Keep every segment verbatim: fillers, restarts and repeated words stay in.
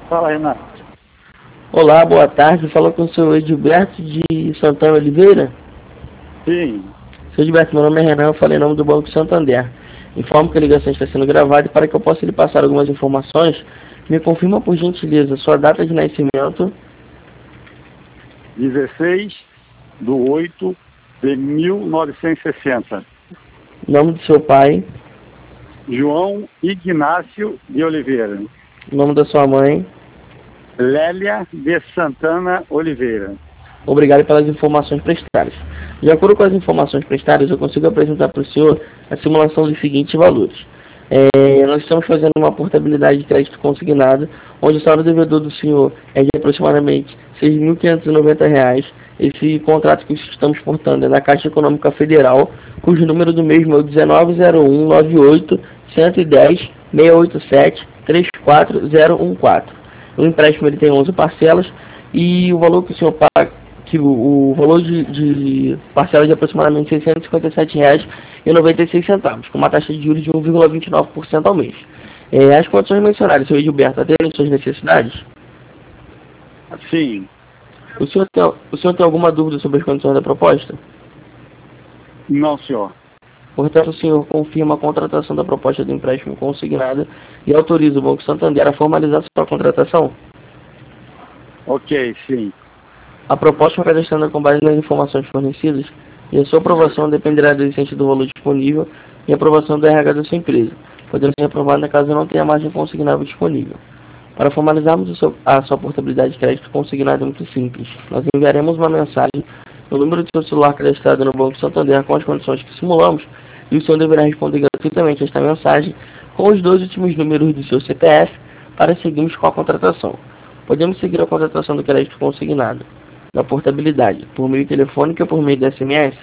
Fala, Renato. Olá, boa tarde. Fala com o senhor Edilberto de Santana Oliveira. Sim. Senhor Edilberto, meu nome é Renan, eu falei em nome do Banco Santander. Informo que a ligação está sendo gravada e para que eu possa lhe passar algumas informações, me confirma por gentileza sua data de nascimento, dezesseis de oito de mil novecentos e sessenta. nome do seu pai, João Ignácio de Oliveira. nome da sua mãe. Lélia de Santana Oliveira. Obrigado pelas informações prestadas. De acordo com as informações prestadas, eu consigo apresentar para o senhor a simulação dos seguintes valores. É, nós estamos fazendo uma portabilidade de crédito consignado, onde o saldo devedor do senhor é de aproximadamente seis mil quinhentos e noventa reais. Esse contrato que estamos portando é da Caixa Econômica Federal, cujo número do mesmo é o um nove zero um nove oito um um zero seis oito sete três quatro zero um quatro. O empréstimo ele tem onze parcelas e o valor que o senhor paga, que o, o valor de, de parcela de aproximadamente seiscentos e cinquenta e sete reais e noventa e seis centavos, com uma taxa de juros de um vírgula vinte e nove por cento ao mês. É, as condições mencionadas, senhor Gilberto, atendem suas necessidades? Sim. O senhor, tem, o senhor tem alguma dúvida sobre as condições da proposta? Não, senhor. Portanto, o senhor confirma a contratação da proposta do empréstimo consignada e autoriza o Banco Santander a formalizar sua contratação? Ok, sim. A proposta foi cadastrada com base nas informações fornecidas e a sua aprovação dependerá da existência do valor disponível e aprovação do R H da sua empresa, podendo ser aprovada caso não tenha margem consignável disponível. Para formalizarmos o seu, a sua portabilidade de crédito consignada é muito simples. Nós enviaremos uma mensagem no número de seu celular cadastrado no Banco Santander com as condições que simulamos e o senhor deverá responder gratuitamente a esta mensagem com os dois últimos números do seu C P F para seguirmos com a contratação. Podemos seguir a contratação do crédito consignado da portabilidade por meio telefônico ou por meio de S M S?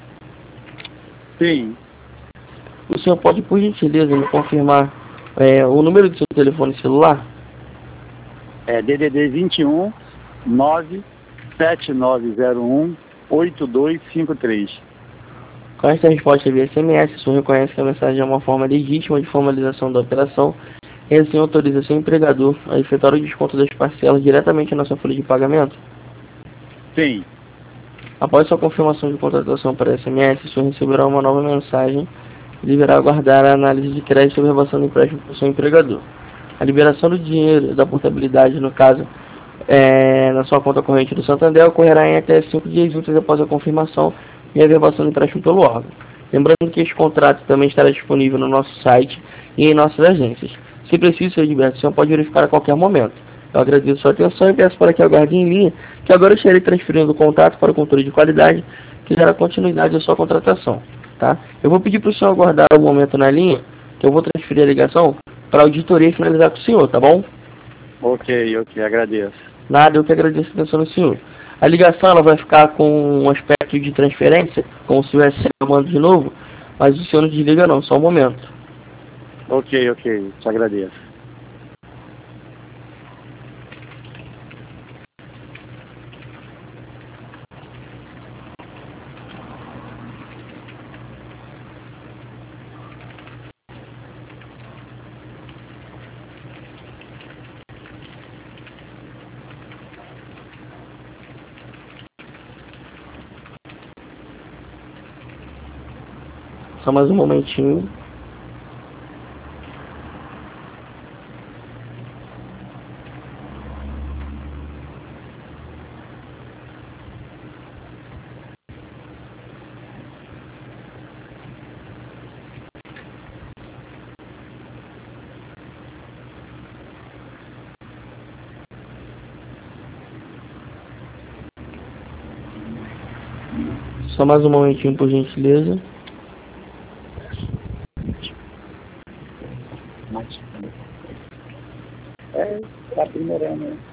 Sim. O senhor pode, por gentileza, me confirmar é, o número do seu telefone celular? É D D D vinte e um nove sete nove zero um oito dois cinco três. Com esta resposta via S M S, o senhor reconhece que a mensagem é uma forma legítima de formalização da operação e assim autoriza seu empregador a efetuar o desconto das parcelas diretamente na sua folha de pagamento? Sim. Após sua confirmação de contratação para S M S, o senhor receberá uma nova mensagem e deverá aguardar a análise de crédito e observação do empréstimo do seu empregador. A liberação do dinheiro da portabilidade, no caso, é, na sua conta corrente do Santander, ocorrerá em até cinco dias úteis após a confirmação e a verbação do empréstimo pelo órgão. Lembrando que este contrato também estará disponível no nosso site e em nossas agências. Se preciso, senhor Gilberto, o senhor pode verificar a qualquer momento. Eu agradeço a sua atenção e peço para que aguarde em linha, que agora eu estarei transferindo o contato para o controle de qualidade, que dará continuidade à sua contratação. Tá? Eu vou pedir para o senhor aguardar um momento na linha, que eu vou transferir a ligação para a auditoria e finalizar com o senhor, tá bom? Ok, ok, agradeço. Nada, eu que agradeço a atenção do senhor. A ligação ela vai ficar com um aspecto de transferência, como se estivesse chamando de novo, mas o senhor não desliga não, só um momento. Ok, ok, te agradeço. Só mais um momentinho. Só mais um momentinho, por gentileza. É, tá aprimorando, né?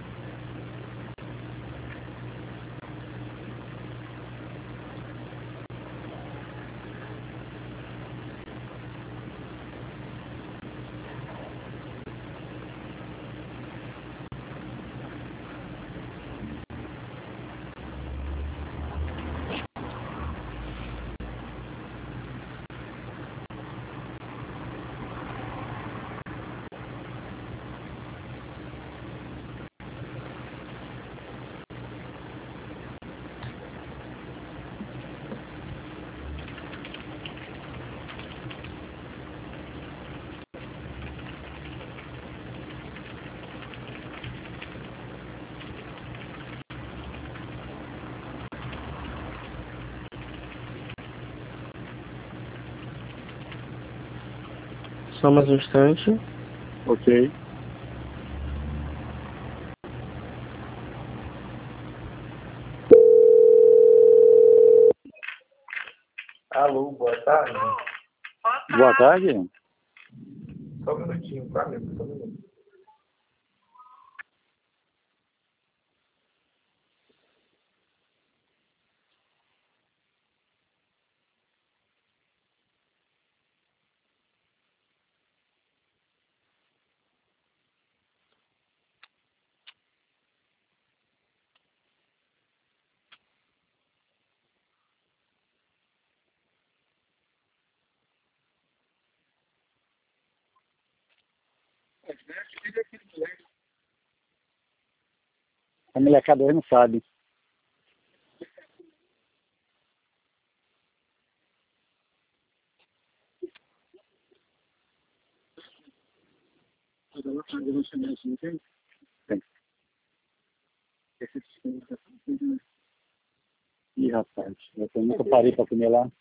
Só mais um instante. Ok. Alô, boa tarde. Boa tarde. Só um minutinho, tá, amigo? Só um minuto. A molecada aí não sabe. Tem. Ih, rapaz, eu nunca parei para comer lá.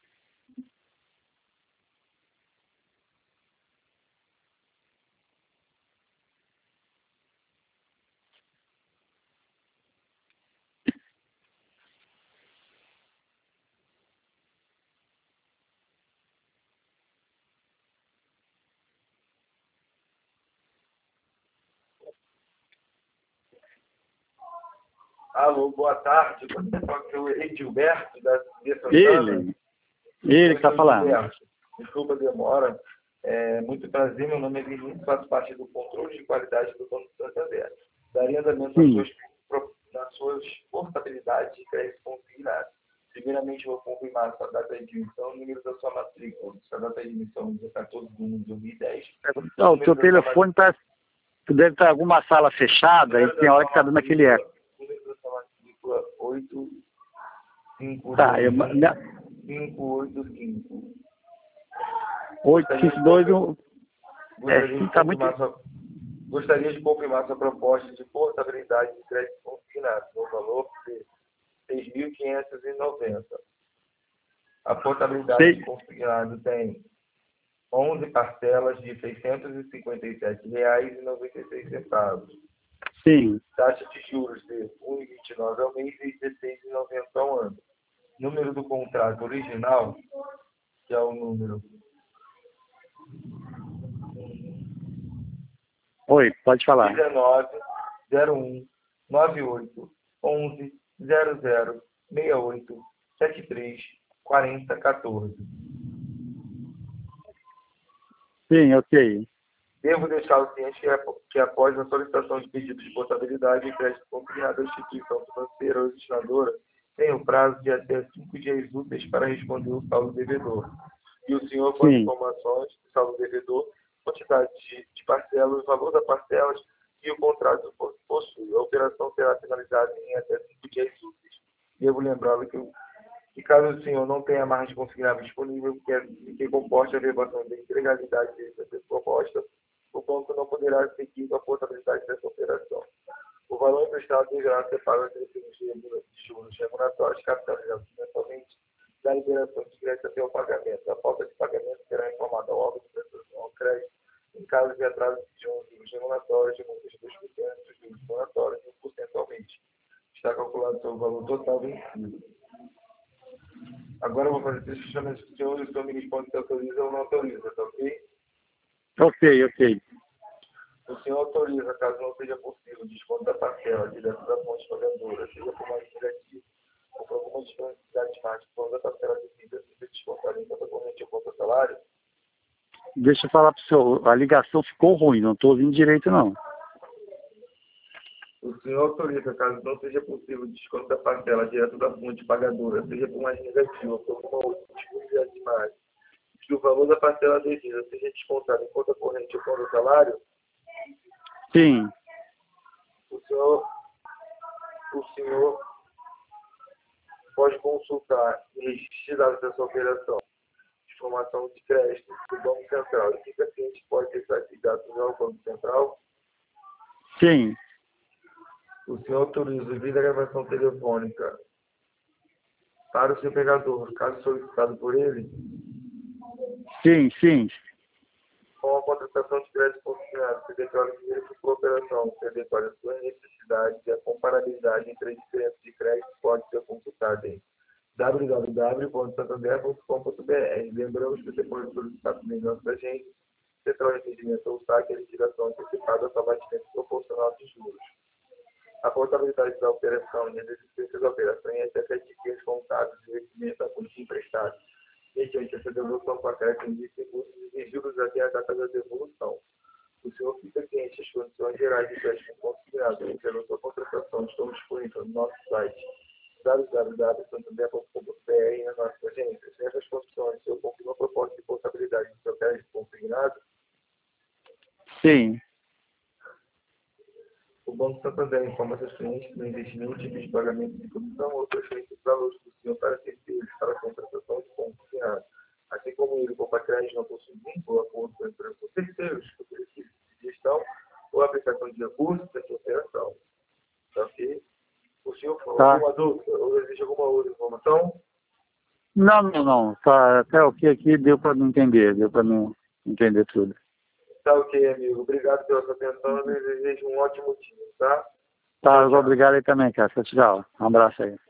Alô, boa tarde. Você fala que eu Edilberto, da de Santana? Ele, ele que tá falando. Edilberto, desculpa a demora. É, muito prazer, meu nome é Vinícius, faço parte do controle de qualidade do Banco Santander. Daria andamento nas suas, nas suas portabilidades de crédito consignado. Primeiramente, eu vou confirmar a sua data de emissão, o número da sua matrícula. Sua data de emissão é quatorze de um de dois mil e dez. Não, o teu telefone tá... Tu deve estar em alguma sala fechada e tem hora que tá dando aquele eco. O número da sua matrícula oito cinco Tá, eu... cinco oito cinco. oito cinco dois um... Gostaria, É, de tá muito... sua, gostaria de confirmar sua proposta de portabilidade de crédito consignado no valor de seis mil quinhentos e noventa. A portabilidade Sei. de consignado tem onze parcelas de seiscentos e cinquenta e sete reais e noventa e seis centavos. Sim. Taxa de juros de um vírgula vinte e nove ao mês e dezesseis vírgula noventa ao ano. Número do contrato original, que é o número... Oi, pode falar. dezenove, zero um, noventa e oito, onze, zero zero, sessenta e oito, setenta e três, quarenta, quatorze. Sim, ok. Devo deixar o ciente que, que após a solicitação de pedido de portabilidade e crédito consignado à instituição financeira ou destinadora, tem o prazo de até cinco dias úteis para responder o saldo devedor. E o senhor, com as Sim. informações do saldo devedor, quantidade de, de parcelas, o valor das parcelas e o contrato possui. A operação será finalizada em até cinco dias úteis. Devo lembrá-lo que, que caso o senhor não tenha margem consignável disponível, que, é, que comporte a averbação da ilegalidade dessa proposta, o banco não poderá seguir a portabilidade dessa operação. O valor emprestado deverá ser pago a diretrizes de juros remuneratórios capitalizados mensalmente da liberação de crédito até o pagamento. A falta de pagamento será informada ao órgão de prestação ao crédito em caso de atraso de juros remuneratórios de multas de dois por cento, dos juros remuneratórios de um por cento ao mês. Está calculado sobre o valor total vencido. Agora eu vou fazer três questionamentos para o senhor e o senhor me responde se autoriza ou não autoriza, tá ok? Ok, ok. O senhor autoriza, caso não seja possível, o desconto da parcela direto da fonte pagadora, seja por mais negativo ou por alguma disponibilidade mágica, quando a parcela de vida seja descontada em conta corrente ou conta salário? Deixa eu falar pro senhor, a ligação ficou ruim, não estou ouvindo direito não. O senhor autoriza, caso não seja possível, o desconto da parcela direto da fonte pagadora, seja por mais negativa ou por alguma outra disponibilidade mágica, que o valor da parcela devida seja descontado em conta corrente ou conta salário? Sim. O senhor, o senhor pode consultar e registrar dados dessa operação de formação de crédito do Banco Central. E fica ciente que pode deixar esses dados no Banco Central? Sim. O senhor autoriza o vídeo da gravação telefônica para o seu pegador, caso solicitado por ele? Sim, sim. com a contratação de crédito consignado, você declara que verificou a operação, você declara as suas necessidades e a comparabilidade entre as diferenças de crédito pode ser consultada em w w w ponto santander ponto com ponto b r. Lembramos que você pode solicitar também nossa agência, central de atendimento ou saque, a liquidação antecipada ao abatimento proporcional de juros. A portabilidade da operação e a existência da operação em até sete dias contados de vencimento a custo emprestado, mediante essa devolução com acréscimo de seguros e juros até a data da devolução. O senhor fica ciente das condições gerais de empréstimo consignado e pela sua contratação estão disponíveis no nosso site w w w ponto santander ponto com ponto b r e na nossa agência. Nessas condições, o senhor confirma a proposta de portabilidade do seu crédito consignado? Sim. O Banco Santander informa seus clientes que não existe nenhum tipo de pagamento de comissão ou transferência de valores do senhor para terceiros para a contratação de consignado. Assim como ele, como patrimônio, não possui vínculo, acordo com a empresa com terceiros, que oferecem de gestão ou aplicação de recursos dessa operação. Tá ok? O senhor falou Tá. alguma dúvida ou existe alguma outra informação? Não, não, não. Tá, até o que aqui deu para me entender, deu para me entender tudo. Tá ok, amigo. Obrigado pela sua atenção e desejo um ótimo dia, tá? Tá, obrigado aí também, cara. Tchau. Um abraço aí.